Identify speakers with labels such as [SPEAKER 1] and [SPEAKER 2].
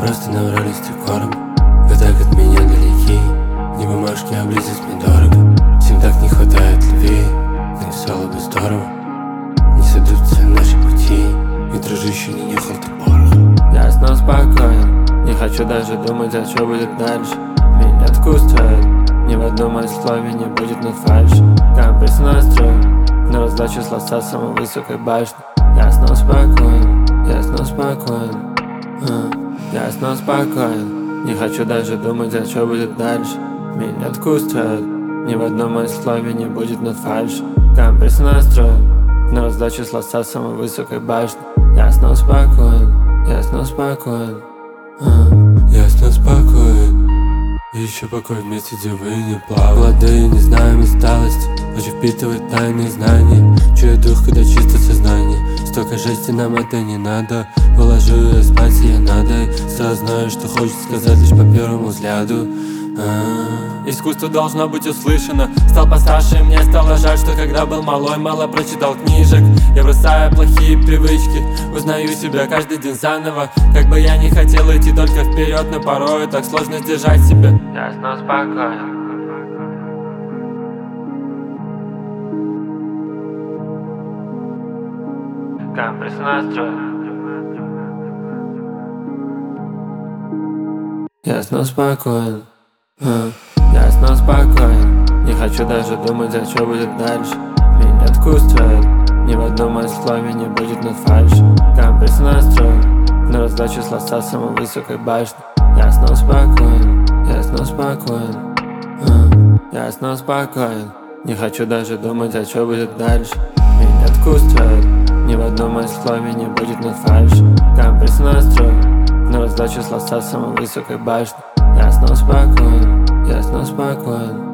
[SPEAKER 1] просто наврались декором. Вы так от меня далеки, не бумажки, а близость мне дорого. Всем так не хватает любви, написала бы здорово. Не сойдутся наши пути, и дружище не нюхал ты порох.
[SPEAKER 2] Я снова спокоен, не хочу даже думать, а что будет дальше. Меня откусывают, ни в одном моем слове не будет на фальшь. Компресс настроен, на раздачу с лоса самой высокой башни. Я снова спокоен, я снова спокоен, я снова спокоен. Не хочу даже думать, а что будет дальше. Меня откусывают, ни в одном моем слове не будет на фальшь. Компресс настроен, на раздачу с лоса самой высокой башни. Я снова спокоен, я снова спокоен,
[SPEAKER 1] я снова спокоен. Еще покой в месте, где вы не плавали. Молодые, не знаем усталости, хочу впитывать тайные знания. Чую дух, когда чисто сознание. Столько жести нам это не надо. Уложу я спать, я надо. Сразу знаю, что хочет сказать лишь по первому взгляду.
[SPEAKER 2] Искусство должно быть услышано. Стал постарше, мне стало жаль, что когда был малой, мало прочитал книжек. Я бросаю плохие привычки, узнаю себя каждый день заново. Как бы я не хотел идти только вперед, но порой так сложно сдержать себя. Я снова спокоен. Компресс настроен. Я снова спокоен. Я снова спокоен, не хочу даже думать, а что будет дальше. Меня откусывают, ни в одном моем слове не будет на фальшь. Компресс настроен, на раздачу с лоса самой высокой башни. Я снова спокоен, я снова спокоен, я снова спокоен. Не хочу даже думать, а что будет дальше. Меня откусывают, ни в одном моем слове не будет на фальшь. Компресс настроен, на раздачу с лоса самой высокой башни. Я снова спокоен, я снова спокоен.